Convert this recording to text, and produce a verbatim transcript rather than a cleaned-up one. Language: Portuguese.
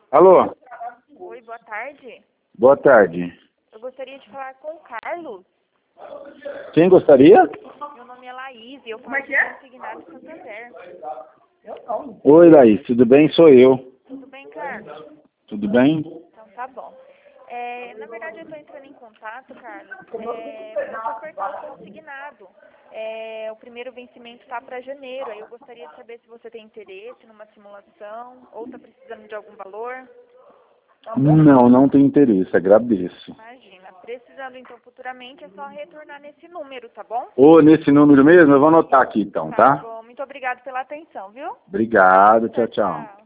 Alô? Oi, boa tarde. Boa tarde. Eu gostaria de falar com o Carlos. Quem gostaria? Meu nome é Laís e eu falo de Consignado Santander. Oi, Laís, tudo bem? Sou eu. Tudo bem, Carlos? Tudo bem? Então tá bom. É, na verdade, eu estou entrando em contato, Carlos, é, para ofertar o consignado. É, o primeiro vencimento está para janeiro. Aí eu gostaria de saber se você tem interesse numa simulação ou está precisando de algum valor. Não, não tenho interesse, agradeço. Imagina. Precisando, então, futuramente, é só retornar nesse número, tá bom? Ô, nesse número mesmo? Eu vou anotar aqui então, Tá tá? bom. Muito obrigado pela atenção, viu? Obrigado, tchau, tchau. Tchau.